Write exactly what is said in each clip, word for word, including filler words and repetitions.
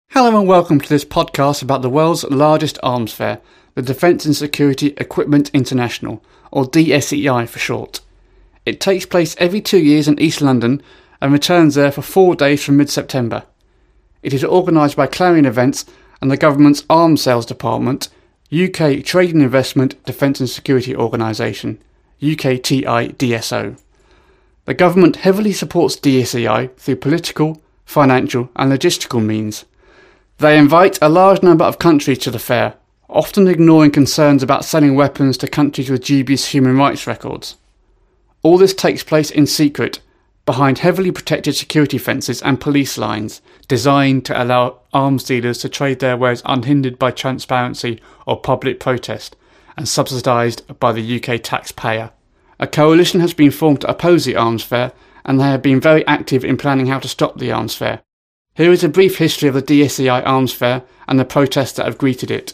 Hello and welcome to this podcast about the world's largest arms fair, the Defence and Security Equipment International, or D S E I for short. It takes place every two years in East London and returns there for four days from mid-September. It is organised by Clarion Events and the government's Arms Sales Department, U K Trade and Investment Defence and Security Organisation, U K T I D S O. The government heavily supports D S E I through political, financial and logistical means. They invite a large number of countries to the fair, often ignoring concerns about selling weapons to countries with dubious human rights records. All this takes place in secret, behind heavily protected security fences and police lines, designed to allow arms dealers to trade their wares unhindered by transparency or public protest, and subsidised by the U K taxpayer. A coalition has been formed to oppose the arms fair, and they have been very active in planning how to stop the arms fair. Here is a brief history of the D S E I Arms Fair and the protests that have greeted it.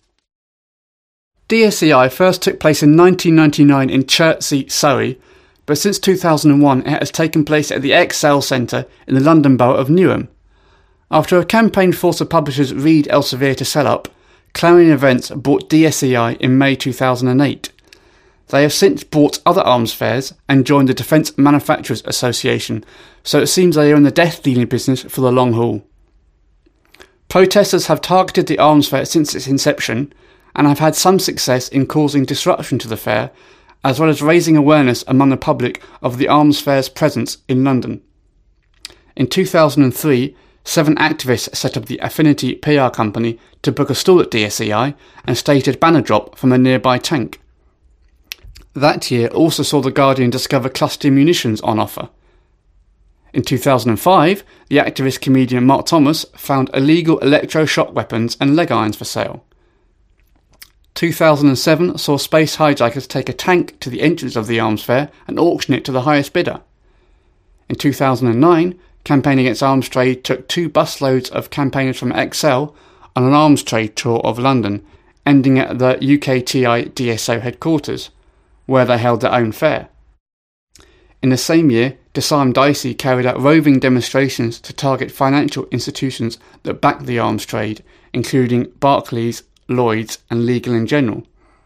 D S E I first took place in nineteen ninety-nine in Chertsey, Surrey, but since two thousand one it has taken place at the Excel Centre in the London Borough of Newham. After a campaign forced the publishers Reed Elsevier to sell up, Clarion Events bought D S E I in May two thousand eight. They have since bought other arms fairs and joined the Defence Manufacturers Association, so it seems they are in the death-dealing business for the long haul. Protesters have targeted the arms fair since its inception and have had some success in causing disruption to the fair, as well as raising awareness among the public of the arms fair's presence in London. In two thousand three, seven activists set up the Affinity P R company to book a stall at D S E I and staged a banner drop from a nearby tank. That year also saw The Guardian discover cluster munitions on offer. In two thousand five, the activist comedian Mark Thomas found illegal electroshock weapons and leg irons for sale. two thousand seven saw space hijackers take a tank to the entrance of the arms fair and auction it to the highest bidder. In two thousand nine, Campaign Against Arms Trade took two busloads of campaigners from Excel on an arms trade tour of London, ending at the U K T I D S O headquarters, where they held their own fair. In the same year, Disarm Dicey carried out roving demonstrations to target financial institutions that back the arms trade, including Barclays, Lloyds and Legal and General.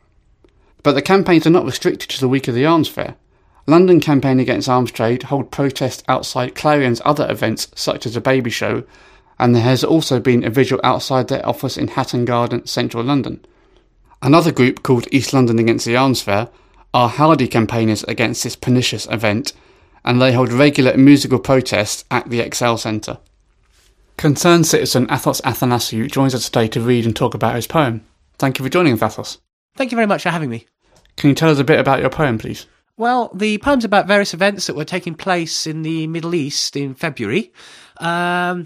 But the campaigns are not restricted to the week of the arms fair. London Campaign Against Arms Trade hold protests outside Clarion's other events such as a baby show, and there has also been a vigil outside their office in Hatton Garden, central London. Another group called East London Against the Arms Fair are hardy campaigners against this pernicious event, and they hold regular musical protests at the Excel Centre. Concerned citizen Athos Athanasiou joins us today to read and talk about his poem. Thank you for joining us, Athos. Thank you very much for having me. Can you tell us a bit about your poem, please? Well, the poem's about various events that were taking place in the Middle East in February. Um,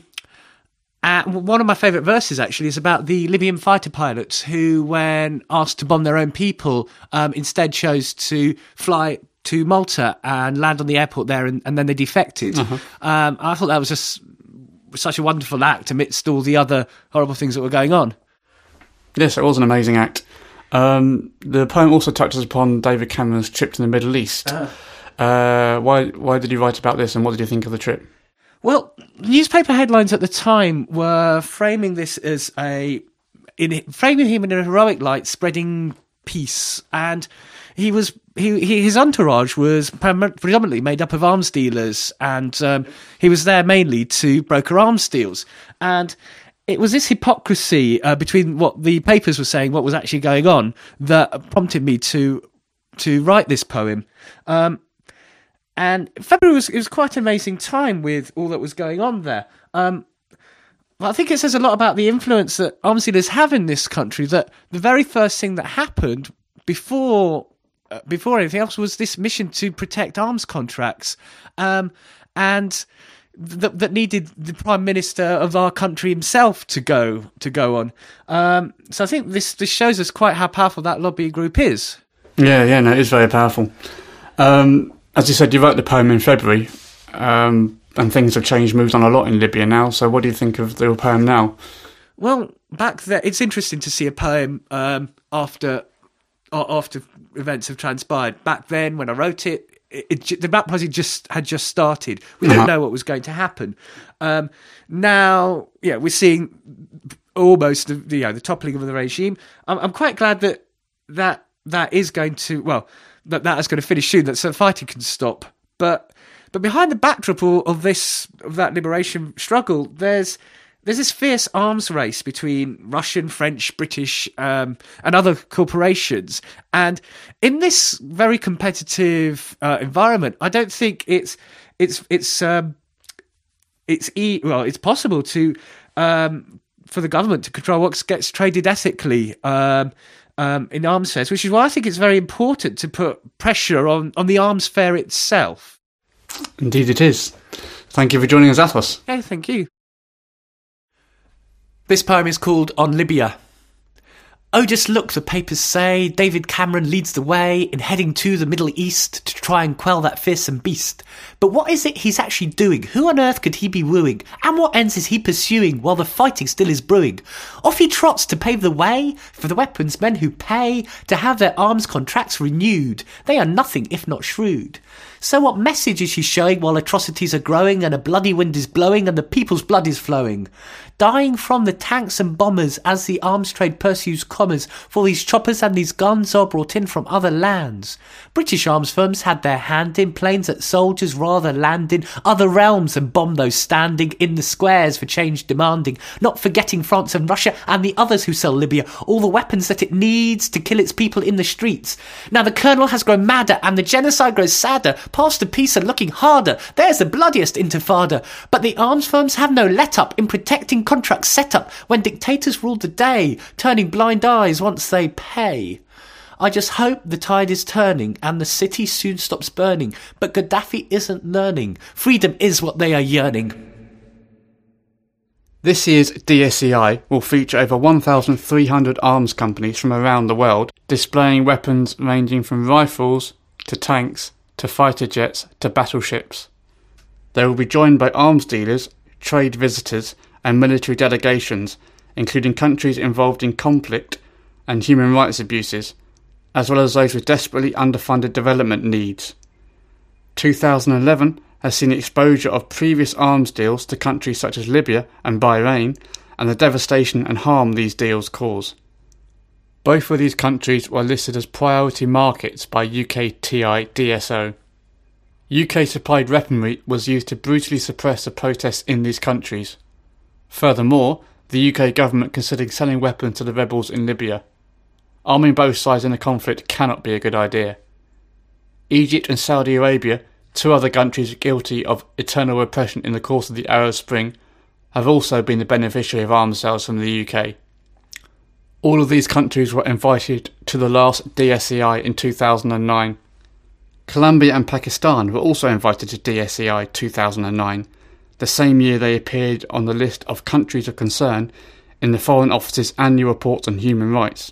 and one of my favourite verses, actually, is about the Libyan fighter pilots who, when asked to bomb their own people, um, instead chose to fly to Malta and land on the airport there, and, and then they defected. Uh-huh. Um, I thought that was just such a wonderful act amidst all the other horrible things that were going on. Yes, it was an amazing act. Um, the poem also touches upon David Cameron's trip to the Middle East. Uh. Uh, why, why did you write about this, and what did you think of the trip? Well, newspaper headlines at the time were framing this as a, in framing him in a heroic light, spreading peace, and he was he, he his entourage was predominantly made up of arms dealers, and um, he was there mainly to broker arms deals, and it was this hypocrisy uh, between what the papers were saying, what was actually going on, that prompted me to to write this poem. Um, And February was, it was quite an amazing time with all that was going on there. Um, I think it says a lot about the influence that arms dealers have in this country, that the very first thing that happened before uh, before anything else was this mission to protect arms contracts, um, and th- that needed the Prime Minister of our country himself to go to go on. Um, so I think this, this shows us quite how powerful that lobby group is. Yeah, yeah, no, it is very powerful. Um As you said, you wrote the poem in February, um, and things have changed, moved on a lot in Libya now. So what do you think of the poem now? Well, back there, it's interesting to see a poem um, after after events have transpired. Back then, when I wrote it, it, it, the uprising just had just started. We Uh-huh. don't know what was going to happen. Um, now, yeah, we're seeing almost the, you know, the toppling of the regime. I'm, I'm quite glad that that that is going to well that that is going to finish soon. That so fighting can stop. But but behind the backdrop of, of this of that liberation struggle, there's there's this fierce arms race between Russian, French, British, um, and other corporations. And in this very competitive uh, environment, I don't think it's it's it's um, it's e- well, it's possible to um, for the government to control what gets traded ethically um, um, in arms fairs, which is why I think it's very important to put pressure on, on the arms fair itself. Indeed it is. Thank you for joining us, Athos. Yeah, thank you. This poem is called On Libya. Oh, just look, the papers say David Cameron leads the way in heading to the Middle East to try and quell that fearsome beast. But what is it he's actually doing? Who on earth could he be wooing? And what ends is he pursuing while the fighting still is brewing? Off he trots to pave the way for the weapons men who pay to have their arms contracts renewed. They are nothing if not shrewd. So what message is he showing while atrocities are growing and a bloody wind is blowing and the people's blood is flowing? Dying from the tanks and bombers as the arms trade pursues commerce, for these choppers and these guns are brought in from other lands. British arms firms had their hand in planes that soldiers rather land in other realms and bomb those standing in the squares for change demanding, not forgetting France and Russia and the others who sell Libya all the weapons that it needs to kill its people in the streets. Now the colonel has grown madder and the genocide grows sadder, past the peace are looking harder, there's the bloodiest intifada. But the arms firms have no let-up in protecting contracts set up when dictators rule the day, turning blind eyes once they pay. I just hope the tide is turning and the city soon stops burning, but Gaddafi isn't learning. Freedom is what they are yearning. This year's D S E I will feature over one thousand three hundred arms companies from around the world, displaying weapons ranging from rifles to tanks to fighter jets to battleships. They will be joined by arms dealers, trade visitors and military delegations, including countries involved in conflict and human rights abuses, as well as those with desperately underfunded development needs. two thousand eleven has seen exposure of previous arms deals to countries such as Libya and Bahrain and the devastation and harm these deals cause. Both of these countries were listed as priority markets by U K T I D S O. U K-supplied weaponry was used to brutally suppress the protests in these countries. Furthermore, the U K government considered selling weapons to the rebels in Libya. Arming both sides in a conflict cannot be a good idea. Egypt and Saudi Arabia, two other countries guilty of eternal repression in the course of the Arab Spring, have also been the beneficiary of arms sales from the U K. All of these countries were invited to the last D S E I in two thousand nine. Colombia and Pakistan were also invited to D S E I two thousand nine, the same year they appeared on the list of countries of concern in the Foreign Office's annual report on human rights.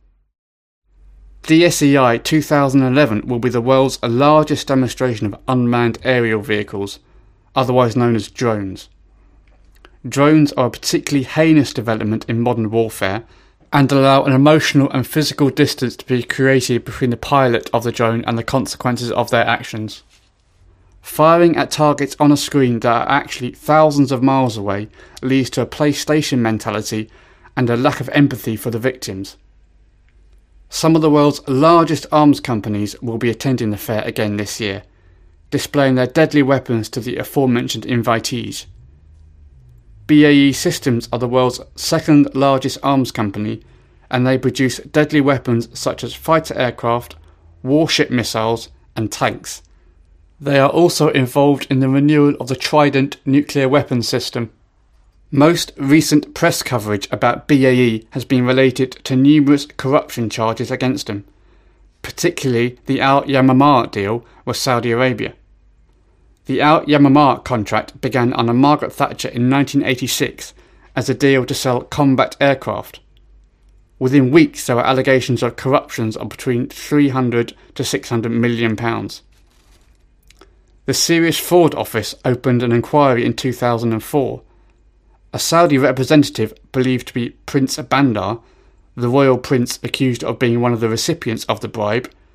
D S E I two thousand eleven will be the world's largest demonstration of unmanned aerial vehicles, otherwise known as drones. Drones are a particularly heinous development in modern warfare and allow an emotional and physical distance to be created between the pilot of the drone and the consequences of their actions. Firing at targets on a screen that are actually thousands of miles away leads to a PlayStation mentality and a lack of empathy for the victims. Some of the world's largest arms companies will be attending the fair again this year, displaying their deadly weapons to the aforementioned invitees. B A E Systems are the world's second largest arms company, and they produce deadly weapons such as fighter aircraft, warship missiles and tanks. They are also involved in the renewal of the Trident nuclear weapons system. Most recent press coverage about B A E has been related to numerous corruption charges against them, particularly the Al Yamamah deal with Saudi Arabia. The Al Yamamah contract began under Margaret Thatcher in nineteen eighty-six as a deal to sell combat aircraft. Within weeks there were allegations of corruptions of between three hundred to six hundred million pounds. The Serious Fraud Office opened an inquiry in two thousand four. A Saudi representative believed to be Prince Bandar, the royal prince accused of being one of the recipients of the bribe,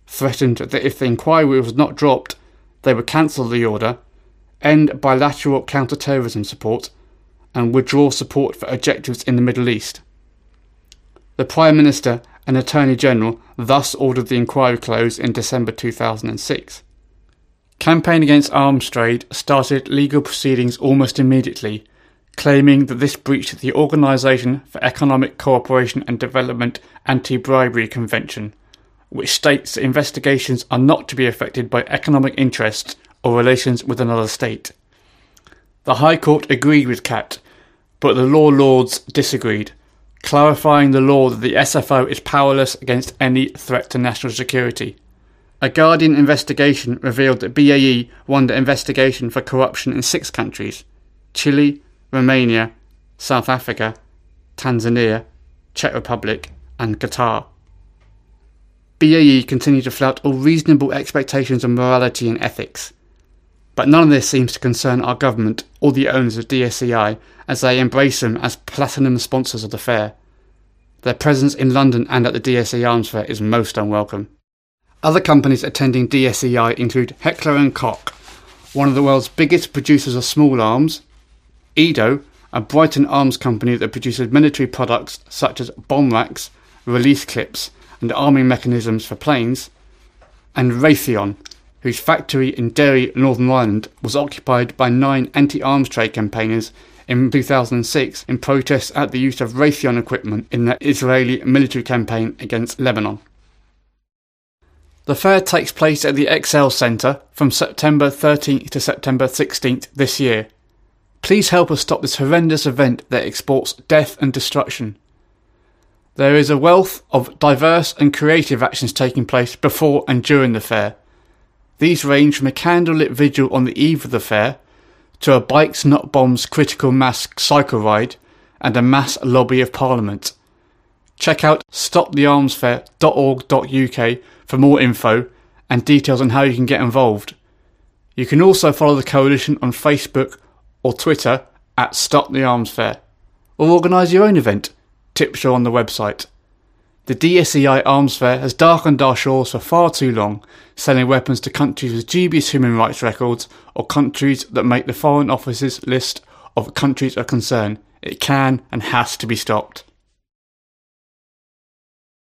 threatened that if the inquiry was not dropped, they would cancel the order, end bilateral counter-terrorism support, and withdraw support for objectives in the Middle East. The Prime Minister and Attorney General thus ordered the inquiry closed in December two thousand six. Campaign Against Arms Trade started legal proceedings almost immediately, claiming that this breached the Organisation for Economic Cooperation and Development Anti-Bribery Convention, which states that investigations are not to be affected by economic interests or relations with another state. The High Court agreed with C A T, but the Law Lords disagreed, clarifying the law that the S F O is powerless against any threat to national security. A Guardian investigation revealed that B A E won the investigation for corruption in six countries: Chile, Romania, South Africa, Tanzania, Czech Republic and Qatar. B A E continued to flout all reasonable expectations of morality and ethics. But none of this seems to concern our government or the owners of D S E I, as they embrace them as platinum sponsors of the fair. Their presence in London and at the D S E Arms Fair is most unwelcome. Other companies attending D S E I include Heckler and Koch, one of the world's biggest producers of small arms, Edo, a Brighton arms company that produces military products such as bomb racks, release clips and arming mechanisms for planes, and Raytheon, whose factory in Derry, Northern Ireland was occupied by nine anti-arms trade campaigners in two thousand six in protest at the use of Raytheon equipment in the Israeli military campaign against Lebanon. The fair takes place at the Excel Centre from September thirteenth to September sixteenth this year. Please help us stop this horrendous event that exports death and destruction. There is a wealth of diverse and creative actions taking place before and during the fair. These range from a candlelit vigil on the eve of the fair, to a Bikes Not Bombs critical mass cycle ride, and a mass lobby of Parliament. Check out stop the arms fair dot org dot U K for more info and details on how you can get involved. You can also follow the coalition on Facebook or Twitter at Stop the Arms Fair, or organise your own event. Tips are on the website. The D S E I Arms Fair has darkened our shores for far too long, selling weapons to countries with dubious human rights records or countries that make the Foreign Office's list of countries of concern. It can and has to be stopped.